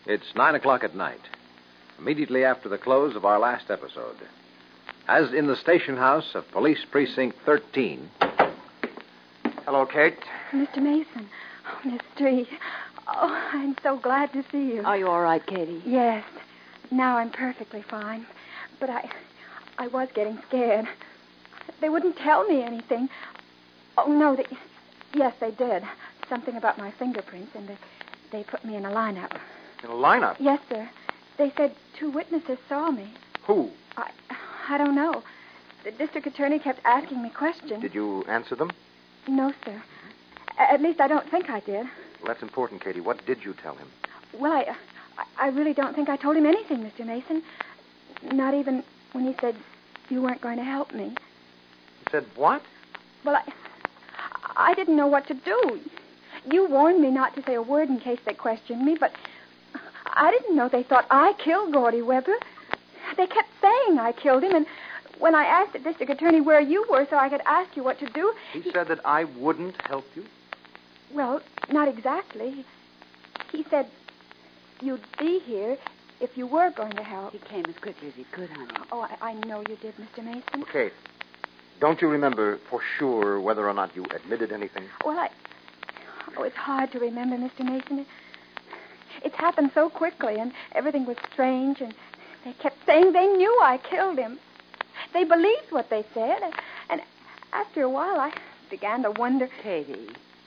It's 9 o'clock at night, immediately after the close of our last episode. As in the station house of Police Precinct 13... Hello, Kate. Mr. Mason. Oh, Miss Street. Oh, I'm so glad to see you. Are you all right, Katie? Yes. Now I'm perfectly fine. But I was getting scared. They wouldn't tell me anything. Oh, no, yes, they did. Something about my fingerprints, and they put me in a lineup. In a lineup? Yes, sir. They said 2 witnesses saw me. Who? I don't know. The district attorney kept asking me questions. Did you answer them? No, sir. At least I don't think I did. Well, that's important, Katie. What did you tell him? Well, I really don't think I told him anything, Mr. Mason. Not even when he said you weren't going to help me. He said what? Well, I didn't know what to do. You warned me not to say a word in case they questioned me, but I didn't know they thought I killed Gordy Weber. They kept saying I killed him, and when I asked the district attorney where you were so I could ask you what to do... He said that I wouldn't help you? Well, not exactly. He said you'd be here if you were going to help. He came as quickly as he could, honey. Oh, I know you did, Mr. Mason. Kate, don't you remember for sure whether or not you admitted anything? Well, it's hard to remember, Mr. Mason. It's happened so quickly, and everything was strange, and they kept saying they knew I killed him. They believed what they said, and after a while, I began to wonder... Katie.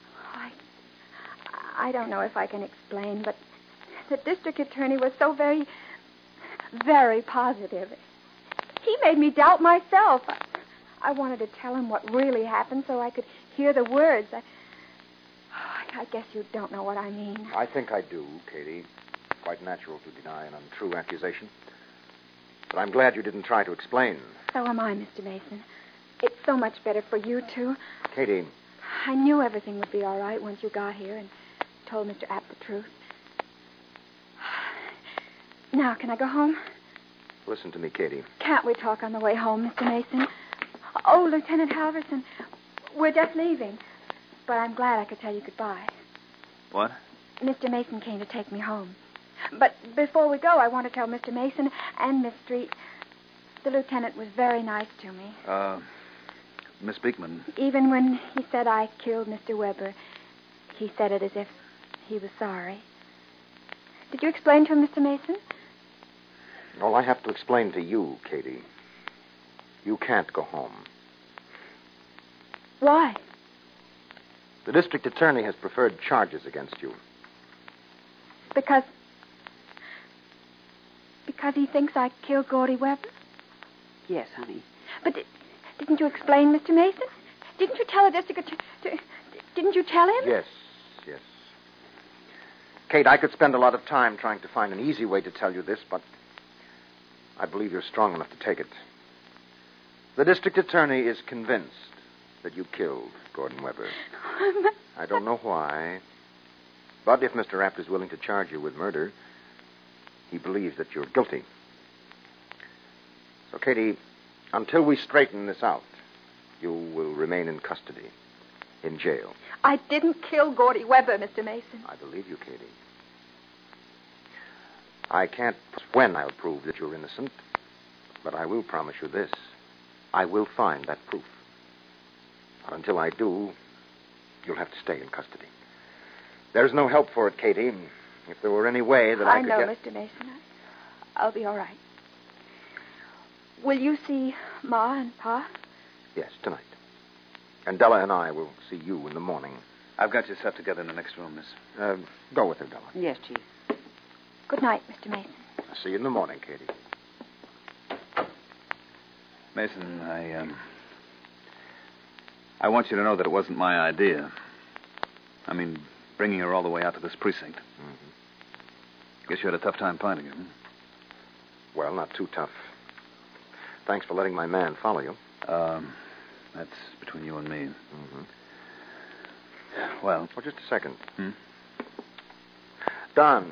I don't know if I can explain, but the district attorney was so very, very positive. He made me doubt myself. I wanted to tell him what really happened so I could hear the words. I guess you don't know what I mean. I think I do, Katie. Quite natural to deny an untrue accusation. But I'm glad you didn't try to explain. So am I, Mr. Mason. It's so much better for you two. Katie. I knew everything would be all right once you got here and told Mr. App the truth. Now, can I go home? Listen to me, Katie. Can't we talk on the way home, Mr. Mason? Oh, Lieutenant Halverson, we're just leaving. But I'm glad I could tell you goodbye. What? Mr. Mason came to take me home. But before we go, I want to tell Mr. Mason and Miss Street the lieutenant was very nice to me. Miss Beekman. Even when he said I killed Mr. Weber, he said it as if he was sorry. Did you explain to him, Mr. Mason? All I have to explain to you, Katie, you can't go home. Why? The district attorney has preferred charges against you. Because he thinks I killed Gordy Weber? Yes, honey. But didn't you explain, Mr. Mason? Didn't you tell the district attorney? Didn't you tell him? Yes. Kate, I could spend a lot of time trying to find an easy way to tell you this, but I believe you're strong enough to take it. The district attorney is convinced that you killed Gordon Weber. I don't know why, but if Mr. Rapp is willing to charge you with murder, he believes that you're guilty. So, Katie, until we straighten this out, you will remain in custody, in jail. I didn't kill Gordy Weber, Mr. Mason. I believe you, Katie. I can't when I'll prove that you're innocent, but I will promise you this. I will find that proof. But until I do, you'll have to stay in custody. There's no help for it, Katie. If there were any way that I could know, get... Mr. Mason. I'll be all right. Will you see Ma and Pa? Yes, tonight. And Della and I will see you in the morning. I've got you set together in the next room, miss. Go with her, Della. Yes, Chief. Good night, Mr. Mason. I'll see you in the morning, Katie. Mason, I want you to know that it wasn't my idea. I mean, bringing her all the way out to this precinct. Mm-hmm. Guess you had a tough time finding her, huh? Well, not too tough. Thanks for letting my man follow you. That's between you and me. Mm-hmm. Well... Oh, just a second. Hmm? Don,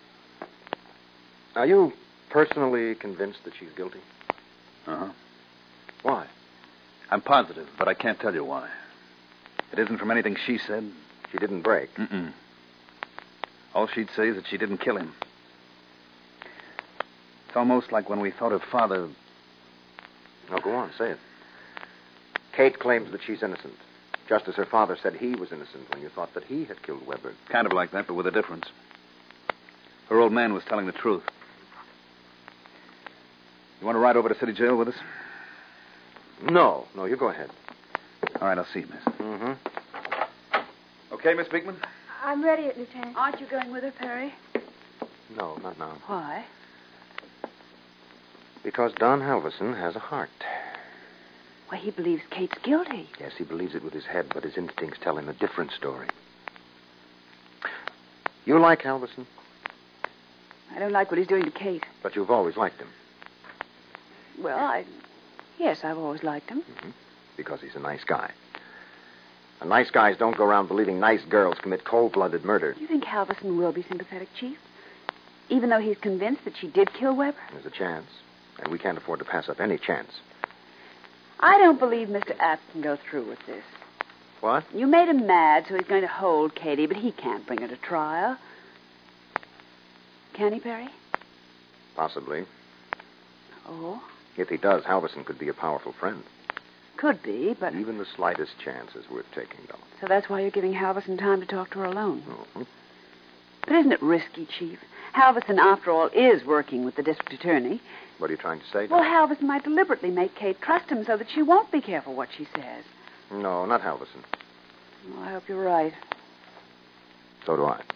are you personally convinced that she's guilty? Uh-huh. Why? I'm positive, but I can't tell you why. It isn't from anything she said. She didn't break. Mm-mm. All she'd say is that she didn't kill him. It's almost like when we thought her father... No, go on, say it. Kate claims that she's innocent, just as her father said he was innocent when you thought that he had killed Weber. Kind of like that, but with a difference. Her old man was telling the truth. You want to ride over to City Jail with us? No, you go ahead. All right, I'll see you, miss. Mm-hmm. Okay, Miss Beekman? I'm ready, Lieutenant. Aren't you going with her, Perry? No, not now. Why? Because Don Halverson has a heart. Why, he believes Kate's guilty. Yes, he believes it with his head, but his instincts tell him a different story. You like Halverson, I don't like what he's doing to Kate. but you've always liked him. Well, Yes, I've always liked him. Mm-hmm. Because he's a nice guy. And nice guys don't go around believing nice girls commit cold-blooded murder. Do you think Halverson will be sympathetic, Chief? Even though he's convinced that she did kill Weber? There's a chance. And we can't afford to pass up any chance. I don't believe Mr. App can go through with this. What? You made him mad, so he's going to hold Katie, but he can't bring her to trial. Can he, Perry? Possibly. Oh? If he does, Halverson could be a powerful friend. Could be, but... Even the slightest chance is worth taking, though. So that's why you're giving Halverson time to talk to her alone. Mm-hmm. But isn't it risky, Chief? Halverson, after all, is working with the district attorney. What are you trying to say? Well, Halverson might deliberately make Kate trust him so that she won't be careful what she says. No, not Halverson. Well, I hope you're right. So do I.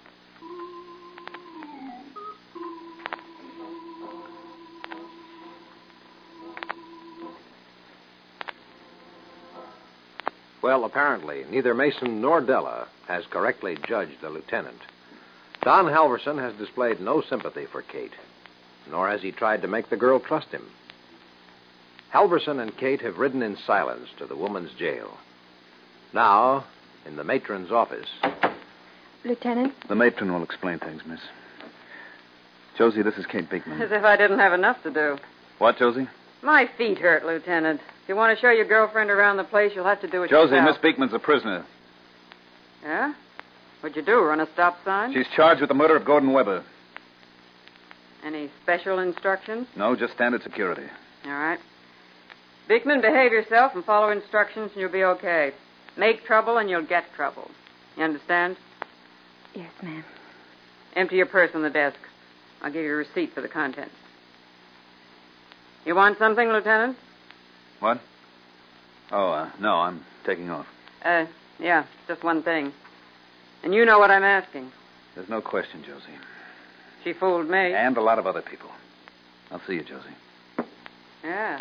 Well, apparently, neither Mason nor Della has correctly judged the lieutenant. Don Halverson has displayed no sympathy for Kate, nor has he tried to make the girl trust him. Halverson and Kate have ridden in silence to the woman's jail. Now, in the matron's office. Lieutenant? The matron will explain things, miss. Josie, this is Kate Beekman. As if I didn't have enough to do. What, Josie? My feet hurt, Lieutenant. If you want to show your girlfriend around the place, you'll have to do it Josie, yourself. Miss Beekman's a prisoner. Yeah? What'd you do, run a stop sign? She's charged with the murder of Gordon Weber. Any special instructions? No, just standard security. All right. Beekman, behave yourself and follow instructions and you'll be okay. Make trouble and you'll get trouble. You understand? Yes, ma'am. Empty your purse on the desk. I'll give you a receipt for the contents. You want something, Lieutenant? What? Oh, no, I'm taking off. Yeah, just one thing. And you know what I'm asking. There's no question, Josie. She fooled me. And a lot of other people. I'll see you, Josie. Yeah.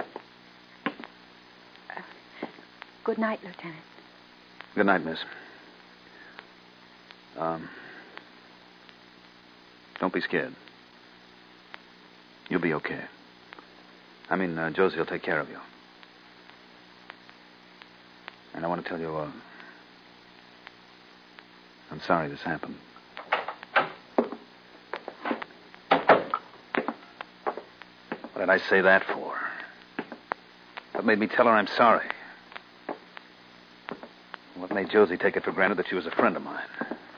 Good night, Lieutenant. Good night, miss. Don't be scared. You'll be okay. I mean, Josie will take care of you. And I want to tell you, I'm sorry this happened. What did I say that for? What made me tell her I'm sorry? What made Josie take it for granted that she was a friend of mine?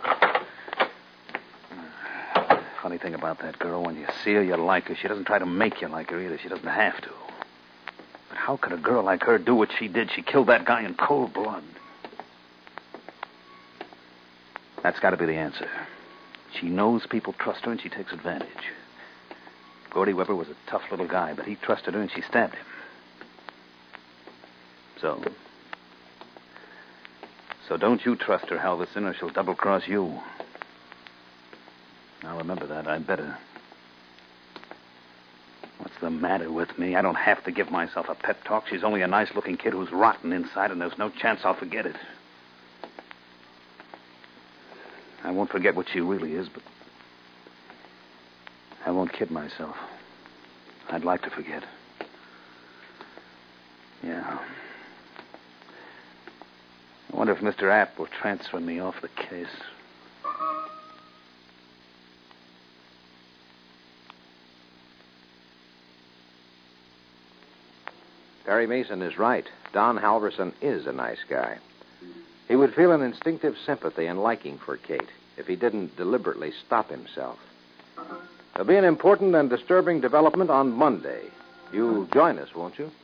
Funny thing about that girl, when you see her, you like her. She doesn't try to make you like her either. She doesn't have to. But how could a girl like her do what she did? She killed that guy in cold blood. That's got to be the answer. She knows people trust her, and she takes advantage. Gordy Weber was a tough little guy, but he trusted her, and she stabbed him. So don't you trust her, Halverson, or she'll double-cross you. Now, remember that. I'd better. What's the matter with me? I don't have to give myself a pep talk. She's only a nice-looking kid who's rotten inside, and there's no chance I'll forget it. I won't forget what she really is, but I won't kid myself. I'd like to forget. Yeah. I wonder if Mr. App will transfer me off the case. Perry Mason is right. Don Halverson is a nice guy. He would feel an instinctive sympathy and liking for Kate if he didn't deliberately stop himself. There'll be an important and disturbing development on Monday. You'll join us, won't you?